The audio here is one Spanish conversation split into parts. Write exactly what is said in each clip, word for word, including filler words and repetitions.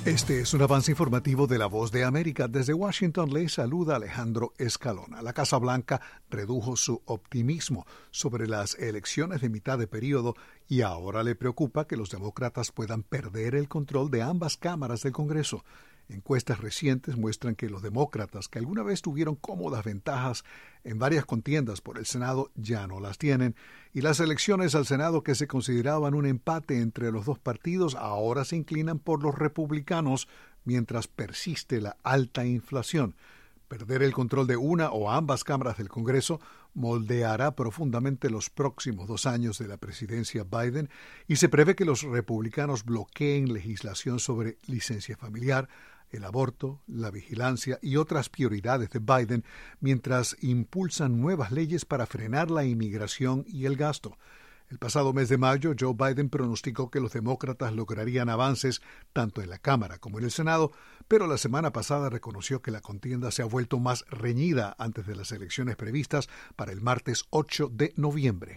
Este es un avance informativo de La Voz de América. Desde Washington le saluda Alejandro Escalona. La Casa Blanca redujo su optimismo sobre las elecciones de mitad de periodo y ahora le preocupa que los demócratas puedan perder el control de ambas cámaras del Congreso. Encuestas recientes muestran que los demócratas, que alguna vez tuvieron cómodas ventajas en varias contiendas por el Senado, ya no las tienen, y las elecciones al Senado que se consideraban un empate entre los dos partidos ahora se inclinan por los republicanos mientras persiste la alta inflación. Perder el control de una o ambas cámaras del Congreso moldeará profundamente los próximos dos años de la presidencia Biden y se prevé que los republicanos bloqueen legislación sobre licencia familiar, el aborto, la vigilancia y otras prioridades de Biden mientras impulsan nuevas leyes para frenar la inmigración y el gasto. El pasado mes de mayo, Joe Biden pronosticó que los demócratas lograrían avances tanto en la Cámara como en el Senado, pero la semana pasada reconoció que la contienda se ha vuelto más reñida antes de las elecciones previstas para el martes ocho de noviembre.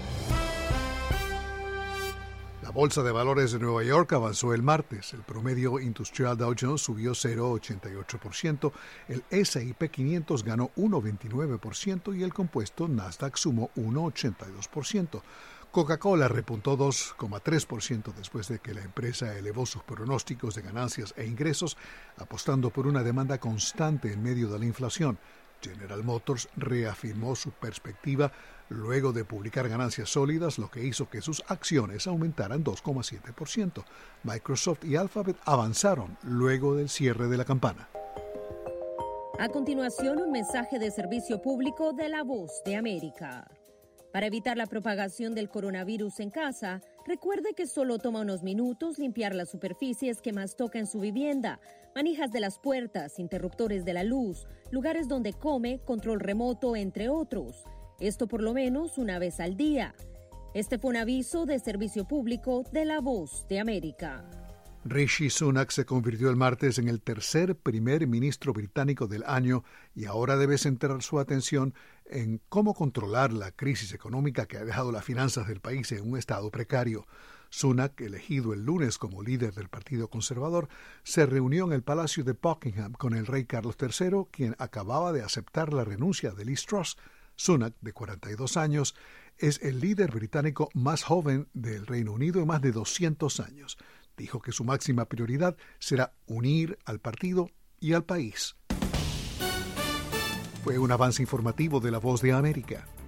La Bolsa de Valores de Nueva York avanzó el martes. El promedio industrial Dow Jones subió cero coma ochenta y ocho por ciento, el ese y pe quinientos ganó uno coma veintinueve por ciento y el compuesto Nasdaq sumó uno coma ochenta y dos por ciento. Coca-Cola repuntó dos coma tres por ciento después de que la empresa elevó sus pronósticos de ganancias e ingresos, apostando por una demanda constante en medio de la inflación. General Motors reafirmó su perspectiva luego de publicar ganancias sólidas, lo que hizo que sus acciones aumentaran dos coma siete por ciento. Microsoft y Alphabet avanzaron luego del cierre de la campana. A continuación, un mensaje de servicio público de La Voz de América. Para evitar la propagación del coronavirus en casa, recuerde que solo toma unos minutos limpiar las superficies que más toca en su vivienda, manijas de las puertas, interruptores de la luz, lugares donde come, control remoto, entre otros. Esto por lo menos una vez al día. Este fue un aviso de servicio público de La Voz de América. Rishi Sunak se convirtió el martes en el tercer primer ministro británico del año y ahora debe centrar su atención en cómo controlar la crisis económica que ha dejado las finanzas del país en un estado precario. Sunak, elegido el lunes como líder del Partido Conservador, se reunió en el Palacio de Buckingham con el rey Carlos tercero, quien acababa de aceptar la renuncia de Liz Truss. Sunak, de cuarenta y dos años, es el líder británico más joven del Reino Unido en más de doscientos años. Dijo que su máxima prioridad será unir al partido y al país. Fue un avance informativo de La Voz de América.